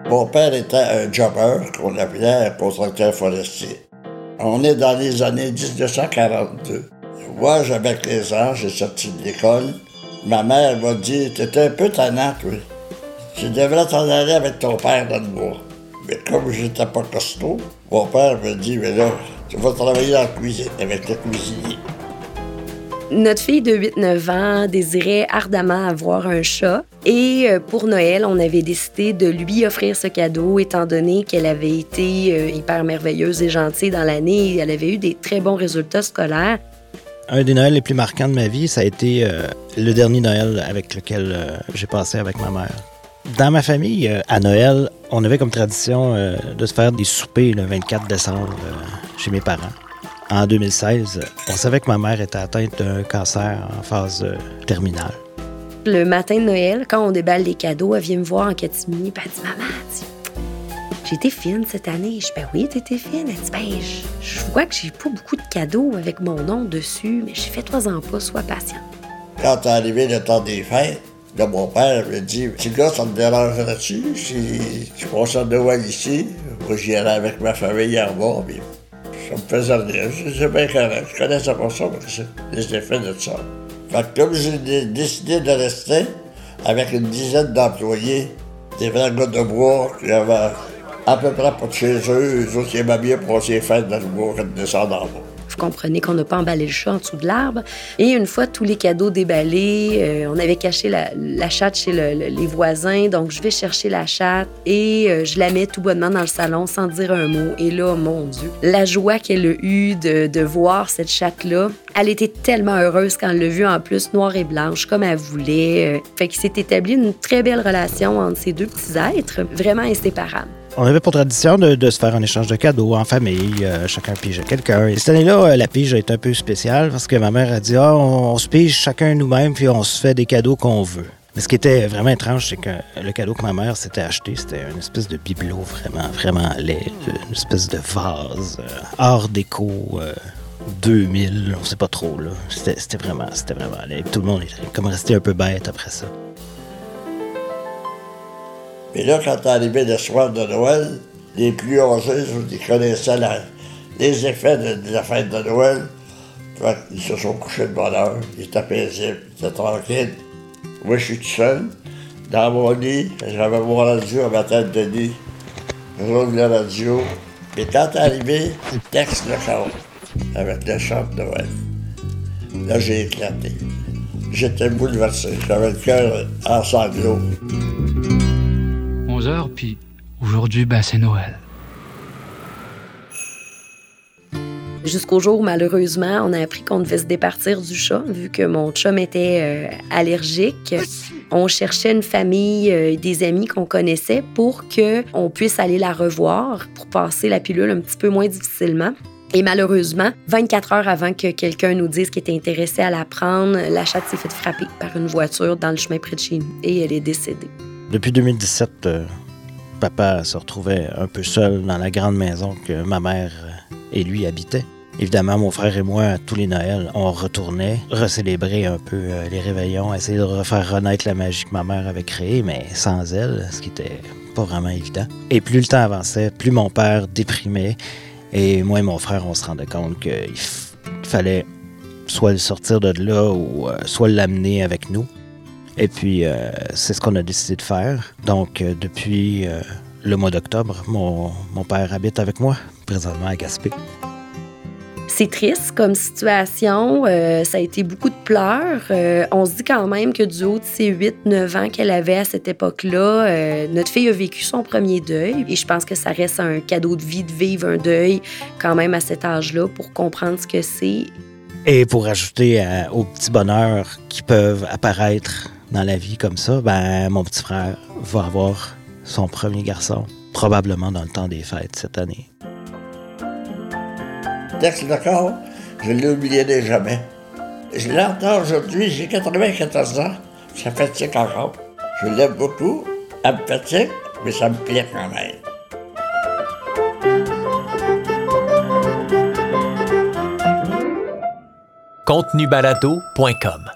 Mon père était un jobber qu'on appelait un constructeur forestier. On est dans les années 1942. Moi, j'avais 13 ans, j'ai sorti de l'école. Ma mère m'a dit « T'es un peu tannant, toi. Tu devrais t'en aller avec ton père dans le bois. » Mais comme j'étais pas costaud, mon père me dit « Mais là, tu vas travailler dans la cuisine avec le cuisinier. » Notre fille de 8-9 ans désirait ardemment avoir un chat et pour Noël, on avait décidé de lui offrir ce cadeau étant donné qu'elle avait été hyper merveilleuse et gentille dans l'année et elle avait eu des très bons résultats scolaires. Un des Noëls les plus marquants de ma vie, ça a été le dernier Noël avec lequel j'ai passé avec ma mère. Dans ma famille, à Noël, on avait comme tradition de se faire des soupers le 24 décembre chez mes parents. En 2016, on savait que ma mère était atteinte d'un cancer en phase terminale. Le matin de Noël, quand on déballe les cadeaux, elle vient me voir en catimini et elle dit « Maman, j'ai été fine cette année. » Je dis « Ben oui, t'étais fine. » Elle dit « Ben, je vois que j'ai pas beaucoup de cadeaux avec mon nom dessus, mais j'ai fait 3 ans pas, sois patient. » Quand est arrivé le temps des fêtes, là, mon père me dit « Petit gars, ça te dérangerait-tu si tu passes à Noël ici? » Moi, j'y allais avec ma famille en bas, puis ça me faisait rien. C'est bien correct. Je connaissais pas ça, mais c'est les effets de ça. Fait que comme j'ai décidé de rester avec une dizaine d'employés, des vrais gars de bois qui avaient à peu près pas de chez eux, eux autres, ils aimaient bien passer les fêtes dans le bois quand ils descendent en bas. Vous comprenez qu'on n'a pas emballé le chat en dessous de l'arbre. Et une fois tous les cadeaux déballés, on avait caché la chatte chez les voisins. Donc, je vais chercher la chatte et je la mets tout bonnement dans le salon sans dire un mot. Et là, mon Dieu, la joie qu'elle a eue de voir cette chatte-là, elle était tellement heureuse quand elle l'a vue en plus noire et blanche, comme elle voulait. Fait qu'il s'est établi une très belle relation entre ces deux petits êtres, vraiment inséparables. On avait pour tradition de se faire un échange de cadeaux en famille, chacun pigeait quelqu'un. Et cette année-là, la pige a été un peu spéciale parce que ma mère a dit « Ah, on se pige chacun nous-mêmes puis on se fait des cadeaux qu'on veut. » Mais ce qui était vraiment étrange, c'est que le cadeau que ma mère s'était acheté, c'était une espèce de bibelot vraiment laid, une espèce de vase, art déco, 2000, on sait pas trop, là. C'était vraiment laid. Tout le monde était comme resté un peu bête après ça. Et là, quand est arrivé le soir de Noël, les plus âgés, ils connaissaient les effets de la fête de Noël. Fait ils se sont couchés de bonne heure, ils étaient paisibles, ils étaient tranquilles. Moi, je suis tout seul, dans mon lit, j'avais mon radio à ma tête de lit. Je roule la radio. Et quand est arrivé, le texte le chant, avec le chant de Noël. Là, j'ai éclaté. J'étais bouleversé, j'avais le cœur en sanglots. 11h, puis aujourd'hui, c'est Noël. Jusqu'au jour où, malheureusement, on a appris qu'on devait se départir du chat, vu que mon chum était allergique. On cherchait une famille, des amis qu'on connaissait pour qu'on puisse aller la revoir, pour passer la pilule un petit peu moins difficilement. Et malheureusement, 24 heures avant que quelqu'un nous dise qu'il était intéressé à la prendre, la chatte s'est fait frapper par une voiture dans le chemin près de chez nous et elle est décédée. Depuis 2017, papa se retrouvait un peu seul dans la grande maison que ma mère et lui habitaient. Évidemment, mon frère et moi, tous les Noëls, on retournait recélébrer un peu les réveillons, essayer de refaire renaître la magie que ma mère avait créée, mais sans elle, ce qui était pas vraiment évident. Et plus le temps avançait, plus mon père déprimait, et moi et mon frère, on se rendait compte qu'il fallait soit le sortir de là ou soit l'amener avec nous. Et puis, c'est ce qu'on a décidé de faire. Donc, depuis le mois d'octobre, mon père habite avec moi, présentement à Gaspé. C'est triste comme situation. Ça a été beaucoup de pleurs. On se dit quand même que du haut de ses 8-9 ans qu'elle avait à cette époque-là, notre fille a vécu son premier deuil. Et je pense que ça reste un cadeau de vie de vivre un deuil quand même à cet âge-là pour comprendre ce que c'est. Et pour ajouter aux petits bonheurs qui peuvent apparaître dans la vie comme ça, mon petit frère va avoir son premier garçon, probablement dans le temps des fêtes cette année. Texte d'accord, je ne l'oublierai jamais. Je l'entends aujourd'hui, j'ai 94 ans, ça fatigue encore. Je l'aime beaucoup, elle me fatigue, mais ça me plaît quand même. contenubalado.com